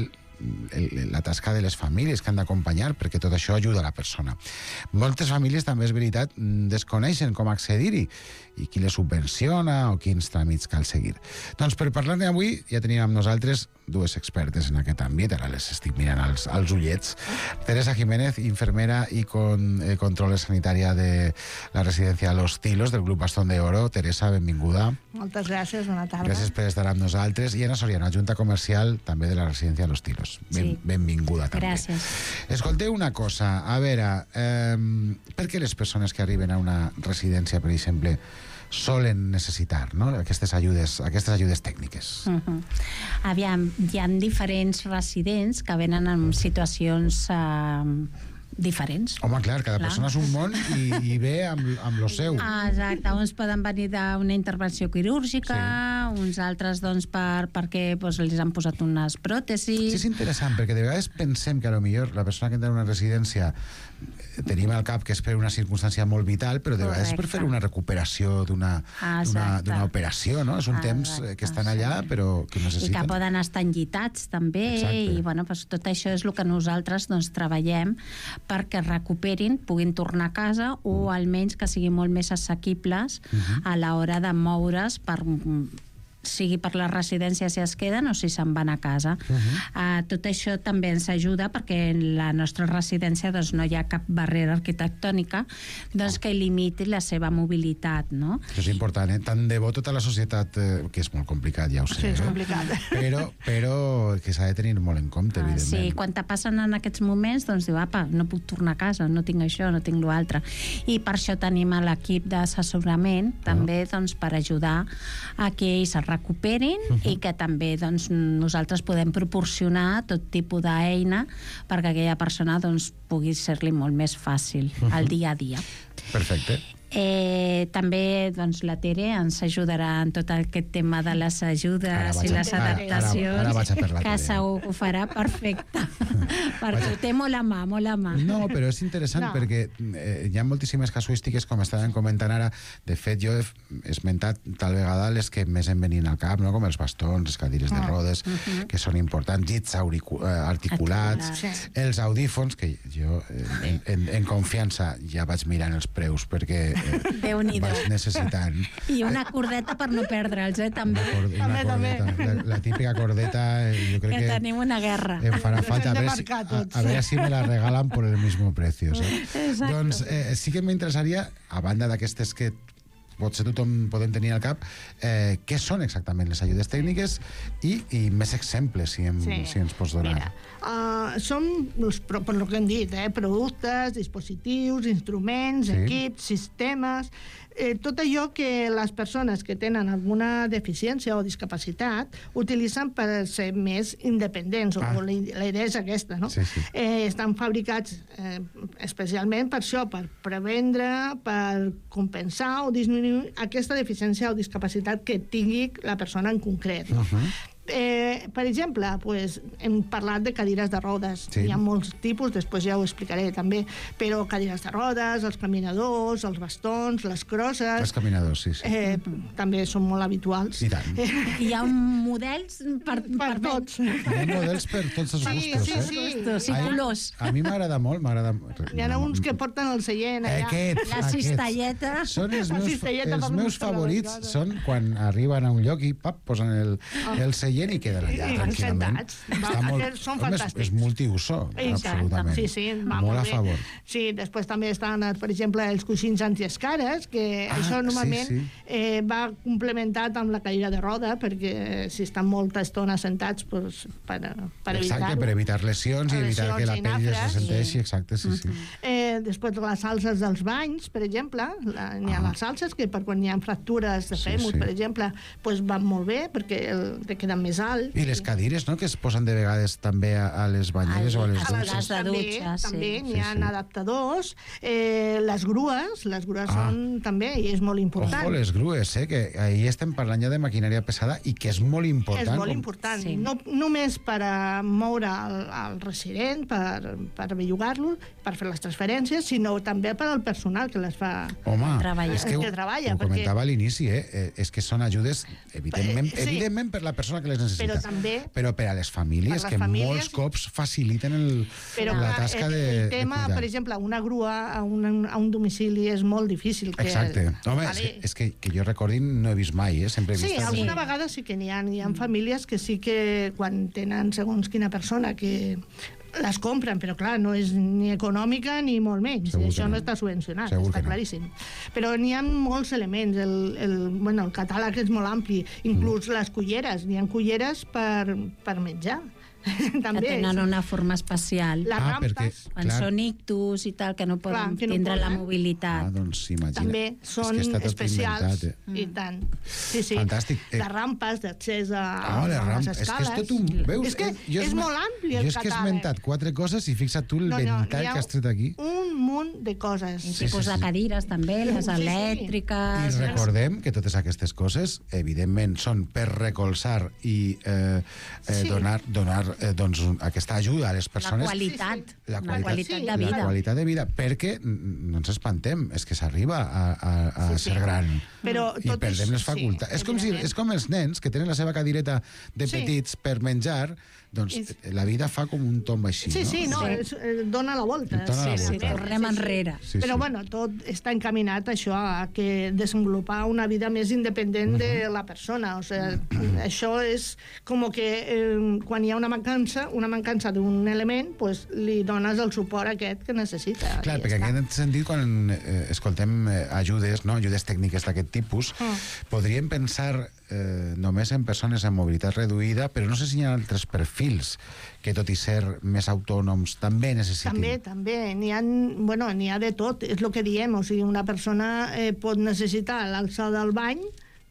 la tasca de les famílies que han d'acompanyar, perquè tot això ajuda a la persona. Moltes famílies també, és veritat, desconeixen com accedir-hi i qui les subvenciona o quins tràmits cal seguir. Doncs per parlar-ne avui ja tenim amb nosaltres dues expertes en aquest àmbit, ara les estic mirant als ullets. Teresa Jiménez, infermera i controller sanitària de la residència Los Tilos, del grup Bastón de Oro. Teresa, benvinguda. Moltes gràcies, bona tarda. Gràcies per estar amb nosaltres. I Ana Soriano, adjunta comercial també de la residència Los Tilos. Benvinguda també. Gràcies. Escolteu una cosa, a veure, per què les persones que arriben a una residència, per exemple, solen necessitar, no? aquestes ajudes tècniques? Aviam, hi ha diferents residents que venen en situacions diferents. Home, clar, cada persona és un món i ve amb lo seu. Exacte, uns poden venir d'una intervenció quirúrgica, uns altres doncs perquè els han posat unes pròtesis. Sí, és interessant, perquè de vegades pensem que potser la persona que entra en una residència tenim al cap que és per una circumstància molt vital, però de vegades és per fer una recuperació d'una operació, no? És un temps que estan allà, però que necessiten. I que poden estar enllitats, també, i tot això és el que nosaltres treballem perquè recuperin, puguin tornar a casa o almenys que siguin molt més assequibles a l'hora de moure's sigui per la residència si es queden o si se'n van a casa. Tot això també ens ajuda perquè en la nostra residència no hi ha cap barrera arquitectònica que limiti la seva mobilitat. Això és important, tant de bo tota la societat, que és molt complicat, ja ho sé. Sí, és complicat. Però que s'ha de tenir molt en compte, evidentment. Sí, quan te passen en aquests moments, diu, apa, no puc tornar a casa, no tinc això, no tinc l'altre. I per això tenim l'equip d'assessorament també per ajudar a que ells es recuperin i que també nosaltres podem proporcionar tot tipus d'eina perquè aquella persona pugui ser-li molt més fàcil al dia a dia. Perfecte. També la Tere ens ajudarà en tot aquest tema de les ajudes i les adaptacions, que segur que ho farà perfecte, perquè ho té molt a mà, molt a mà. No, però és interessant perquè hi ha moltíssimes casuístiques, com estàvem comentant ara. De fet, jo he esmentat tal vegada les que més em venien al cap, com els bastons, les cadires de rodes, que són importants, llits articulats, els audífons, que jo en confiança ja vaig mirant els preus perquè vaig necessitant. I una cordeta per no perdre'ls, també. Una cordeta, la típica cordeta, jo crec que tenim una guerra. Em farà falta, a ver si me la regalan por el mismo precio. Doncs sí que m'interessaria, a banda d'aquestes que potser tothom podem tenir al cap, què són exactament les ajudes tècniques i més exemples, si ens pots donar. Són, per el que hem dit, productes, dispositius, instruments, equips, sistemes, tot allò que les persones que tenen alguna deficiència o discapacitat utilitzen per ser més independents. La idea és aquesta, no? Estan fabricats especialment per això, per prevendre, per compensar o disminuir aquesta deficiència o discapacitat que tingui la persona en concret. Per exemple, hem parlat de cadires de rodes. Hi ha molts tipus, després ja ho explicaré també, però cadires de rodes, els caminadors, els bastons, les crosses... Els caminadors, sí. També són molt habituals. I tant. Hi ha models per tots. Hi ha models per tots els gustos, i colors. A mi m'agrada molt, Hi ha uns que porten el seient allà. La cistelleta. Són els meus favorits, són quan arriben a un lloc i posen el seient seient i queden allà tranquil·lament. Són fantàstics. És multiuso, absolutament. Sí, va molt a favor. Sí, després també estan, per exemple, els coixins antiescares, que això normalment va complementat amb la cadira de roda, perquè si estan molta estona sentats, per evitar-ho. Exacte, per evitar lesions i evitar que la pell es ressenteixi, exacte, sí. Després les salses dels banys, per exemple, n'hi ha les salses que per quan hi ha fractures de fèmur, per exemple, van molt bé perquè te queden més alt. I les cadires, no?, que es posen de vegades també a les banyeres o a les dutxes. També n'hi ha adaptadors. Les grues són també, i és molt important. Ojo, les grues, que ahir estem parlant ja de maquinària pesada i que és molt important. És molt important. No només per moure el resident, per bellugar-lo, per fer les transferències, sinó també per al personal que les fa treballar. És que ho comentava a l'inici, és que són ajudes, evidentment per la persona que les necessita, però per a les famílies, que molts cops faciliten la tasca de cuidar. El tema, per exemple, una grua a un domicili és molt difícil. Exacte. Home, és que jo recordi no he vist mai, sempre he vist... Sí, alguna vegada sí que n'hi ha famílies que sí que quan tenen segons quina persona que les compren, però clar, no és ni econòmica ni molt menys. Això no està subvencionat, està claríssim. Però n'hi ha molts elements. El catàleg és molt ampli. Inclús les culleres. N'hi ha culleres per menjar. També que tenen una forma especial. Les rampes. Quan són ictus i tal, que no poden tindre la mobilitat. Doncs imagina. També són especials. I tant. Sí. Fantàstic. Les rampes d'accés a les escales. És que és tot un... Veus? És que és molt ampli el catàleg. Jo és que he esmentat 4 coses i fixa't tu el ventall que has tret aquí. Un munt de coses. I tipus de cadires també, les elèctriques... I recordem que totes aquestes coses, evidentment, són per recolzar i donar aquesta ajuda a les persones. La qualitat de vida. La qualitat de vida, perquè no ens espantem, és que s'arriba a ser gran i perdem les facultats. És com els nens que tenen la seva cadireta de petits per menjar, doncs la vida fa com un tomb així, no? Dona la volta. Tornem enrere. Però bueno, tot està encaminat a això, a que desenvolupar una vida més independent de la persona. O sigui, això és com que quan hi ha una mancança d'un element, pues li dones el suport aquest que necessita. Clar, perquè en aquest sentit, quan escoltem ajudes tècniques d'aquest tipus, podríem pensar només en persones amb mobilitat reduïda, però no sé si hi ha altres perfils que, tot i ser més autònoms, també necessitin. També. N'hi ha de tot. És el que diem. O sigui, una persona pot necessitar l'alçada del bany,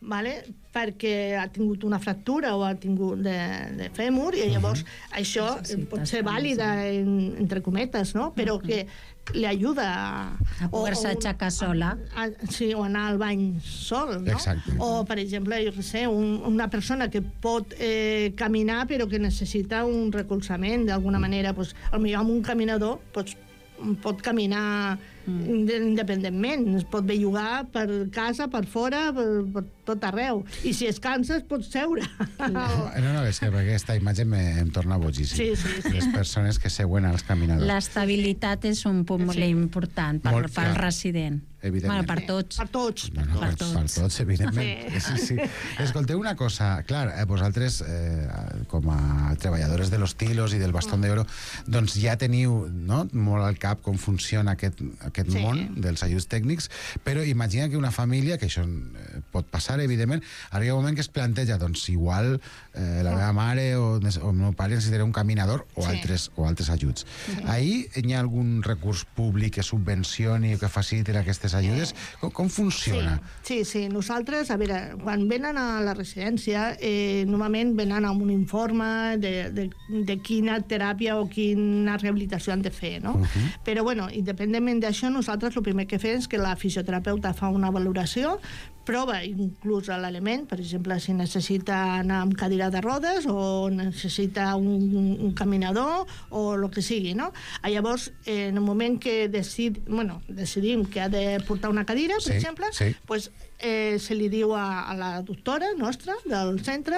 perquè ha tingut una fractura o ha tingut de fèmur, i llavors això pot ser vàlida, entre cometes, no? Però que li ajuda a poder-se aixecar sola. Sí, o anar al bany sol, no? Exacte. O, per exemple, jo què sé, una persona que pot caminar però que necessita un recolzament d'alguna manera, potser amb un caminador pot caminar independentment, es pot bellugar per casa, per fora, per tot arreu, i si es cansa es pot seure. No, és que aquesta imatge em torna bojíssim. Sí. Les persones que seuen als caminadors. L'estabilitat és un punt molt important pel resident. Evidentment. Per tots. Per tots. Per tots, evidentment. Sí. Escolteu una cosa, clar, vosaltres, com a treballadores de los tilos i del bastón d'oro, doncs ja teniu molt al cap com funciona aquest món dels ajuts tècnics, però imagina que una família, que això pot passar, evidentment, arriba un moment que es planteja, doncs igual la meva mare o el meu pare necessitarà un caminador o altres ajuts. Ahir hi ha algun recurs públic que subvencioni o que faciliti aquestes ajudes? Com funciona? Sí. Nosaltres, a veure, quan venen a la residència, normalment venen amb un informe de quina teràpia o quina rehabilitació han de fer, no? Però, bueno, independentment d'això, nosaltres el primer que fem és que la fisioterapeuta fa una valoració, prova inclús l'element, per exemple, si necessita anar amb cadira de rodes o necessita un caminador o el que sigui, no? Llavors, en el moment que decidim que ha de portar una cadira, per exemple, pues, se li diu a la doctora nostra del centre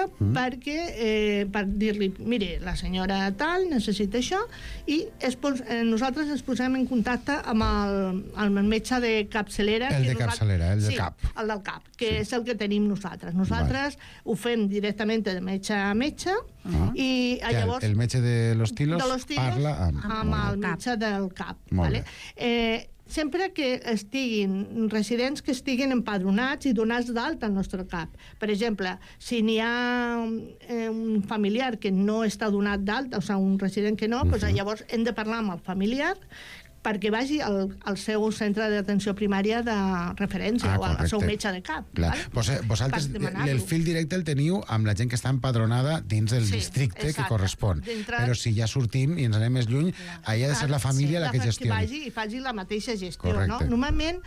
per dir-li, mire, la senyora tal necessita això, i nosaltres ens posem en contacte amb el metge de capçalera. El de capçalera, el del cap. El del cap. CAP, que és el que tenim nosaltres. Nosaltres ho fem directament de metge a metge, i llavors... El metge de los Tilos parla amb el metge del CAP. Vale? Sempre que estiguin residents que estiguin empadronats i donats d'alta al nostre CAP. Per exemple, si n'hi ha un familiar que no està donat d'alta, o sigui, un resident que no, doncs llavors hem de parlar amb el familiar perquè vagi al seu centre d'atenció primària de referència o al seu metge de CAP. Vosaltres el fil directe el teniu amb la gent que està empadronada dins del districte que correspon. Però si ja sortim i ens anem més lluny, allà ha de ser la família la que gestioni. Que vagi i faci la mateixa gestió. Normalment,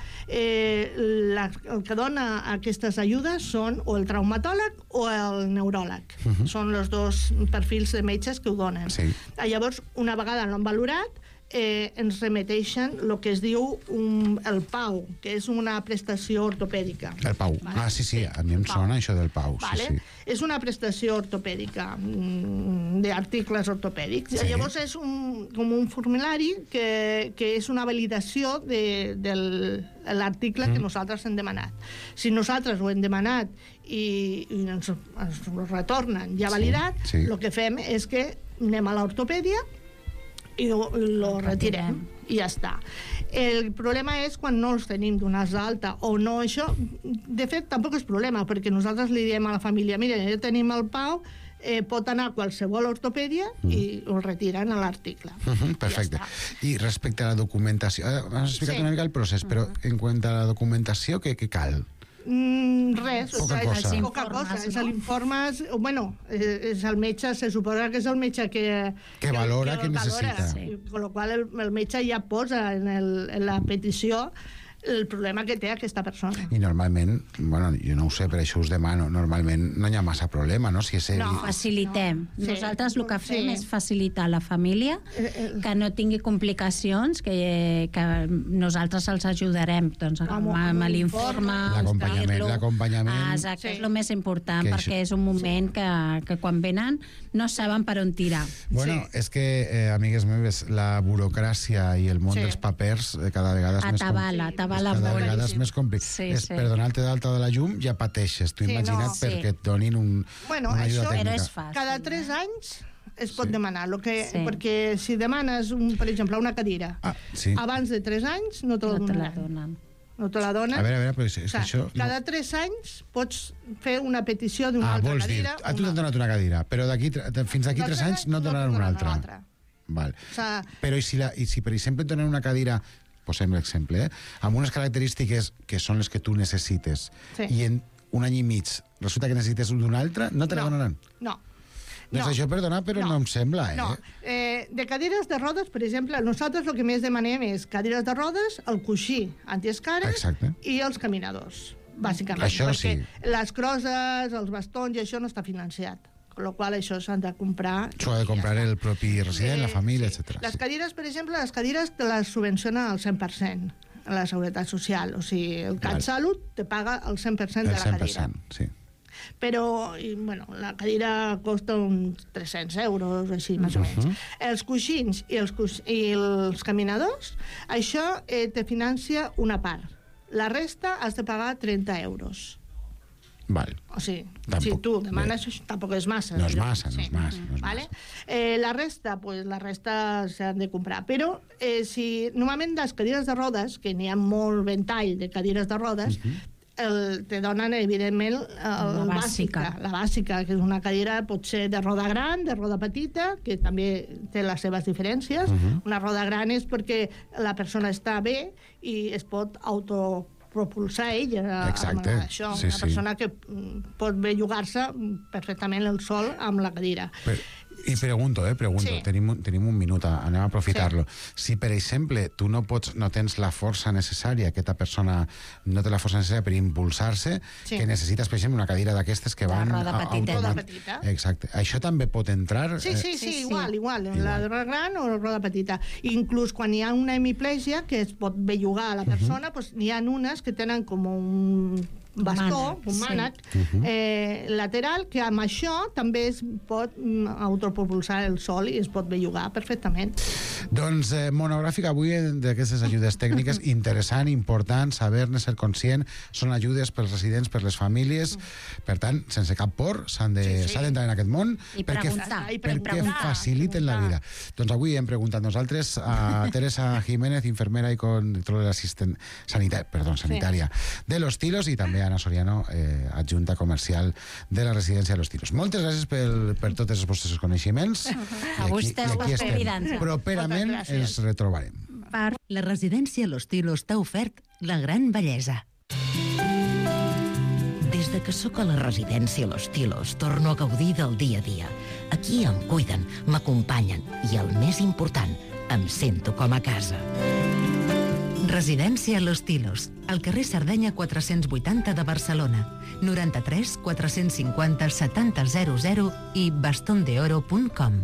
el que dona aquestes ajudes són o el traumatòleg o el neuròleg. Són els dos perfils de metges que ho donen. Llavors, una vegada l'han valorat, ens remeteixen el que es diu el PAU, que és una prestació ortopèdica. El PAU. Sí, a mi em sona això del PAU. És una prestació ortopèdica d'articles ortopèdics. Llavors és com un formulari que és una validació de l'article que nosaltres hem demanat. Si nosaltres ho hem demanat i ens ho retornen ja validat, el que fem és que anem a l'ortopèdia i lo retirem i ja està. El problema és quan no els tenim donats d'alta o no això. De fet, tampoc és problema, perquè nosaltres li diem a la família, mira, ja tenim el PAU, pot anar a qualsevol ortopèdia i ho retiren a l'article. Perfecte. I respecte a la documentació, has explicat una mica el procés, però en quant a la documentació, què cal? Res, poca cosa. És l'informe, bueno, és el metge, se suposa que és el metge que valora, que necessita. Con lo qual el metge ja posa en la petició el problema que té aquesta persona. I normalment, bueno, jo no ho sé, per això us demano, normalment no hi ha massa problema, no? Facilitem. Nosaltres el que fem és facilitar a la família que no tingui complicacions, que nosaltres els ajudarem amb l'informe, l'acompanyament. Exacte, és el més important, perquè és un moment que quan venen no saben per on tirar. Bueno, és que, amigues meves, la burocràcia i el món dels papers cada vegada és més complicat. Cada vegada és més complicat. Per donar-te d'alta de la llum ja pateixes. T'ho imagina't perquè et donin una ajuda tècnica. Cada 3 anys es pot demanar, perquè si demanes, per exemple, una cadira abans de 3 anys no te la donen. No te la donen. A veure, però és això... Cada 3 anys pots fer una petició d'una altra cadira. A tu t'han donat una cadira, però fins d'aquí 3 anys no et donaran una altra. Però i si per exemple et donen una cadira, posem l'exemple, amb unes característiques que són les que tu necessites, i en un any i mig resulta que necessites d'una altra, no te la donaran? No. Doncs això, perdona, però no em sembla, No. De cadires de rodes, per exemple, nosaltres el que més demanem és cadires de rodes, el coixí antiescares i els caminadors, bàsicament. Això sí. Perquè les crosses, els bastons i això no està financiat. Amb la qual això s'han de comprar. S'ho ha de comprar el propi resident, la família, etc. Les cadires, per exemple, te les subvenciona al 100% a la Seguretat Social. O sigui, el CatSalut te paga el 100% de la cadira. El 100%, sí. Però, bueno, la cadira costa uns 300 euros, així, més o menys. Els coixins i els caminadors, això te financia una part. La resta has de pagar 30 euros. O sigui, si tu demanes això, tampoc és massa. No és massa. La resta s'han de comprar. Però normalment les cadires de rodes, que n'hi ha molt ventall de cadires de rodes, te donen, evidentment, la bàsica, que és una cadira, pot ser de roda gran, de roda petita, que també té les seves diferències. Una roda gran és perquè la persona està bé i es pot autopropulsar ella amb això. Una persona que pot bellugar-se perfectament el sol amb la cadira. I pregunto, tenim un minut, anem a aprofitar-lo. Si, per exemple, tu no tens la força necessària, aquesta persona no té la força necessària per impulsar-se, que necessites, per exemple, una cadira d'aquestes que van... Roda petita. Exacte. Això també pot entrar... Sí, igual. La roda gran o la roda petita. Inclús quan hi ha una hemiplegia que es pot bellugar a la persona, n'hi ha unes que tenen com un bastó, un mànec, lateral, que amb això també es pot autopropulsar el sol i es pot bellugar perfectament. Doncs monogràfic avui d'aquestes ajudes tècniques, interessant, important, saber-ne, ser conscient, són ajudes pels residents, per les famílies, per tant, sense cap por, s'ha d'entrar en aquest món perquè faciliten la vida. Doncs avui hem preguntat nosaltres a Teresa Jiménez, infermera i controller sanitària de Los Tilos, i també a Ana Soriano, adjunta comercial de la residència de Los Tilos. Moltes gràcies per tots els vostres coneixements. A vostès, properament ens retrobarem. La residència Los Tilos t'ha ofert la gran bellesa. Des de que sóc a la residència Los Tilos, torno a gaudir del dia a dia. Aquí em cuiden, m'acompanyen i, el més important, em sento com a casa. Residència Los Tilos, al carrer Sardenya 480 de Barcelona, 93 450 7000 i bastondeoro.com.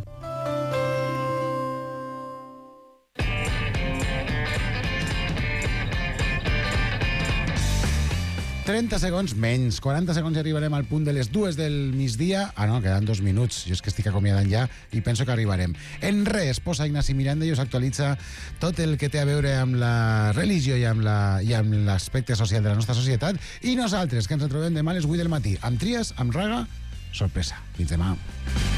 30 segons menys, 40 segons i arribarem al punt de les 2 del migdia. No, queden 2 minuts, jo és que estic acomiadant ja i penso que arribarem. En res, posa Ignasi Miranda i us actualitza tot el que té a veure amb la religió i amb l'aspecte social de la nostra societat, i nosaltres, que ens retrobem demà a les 8 del matí, amb Tries, amb Raga, sorpresa. Fins demà.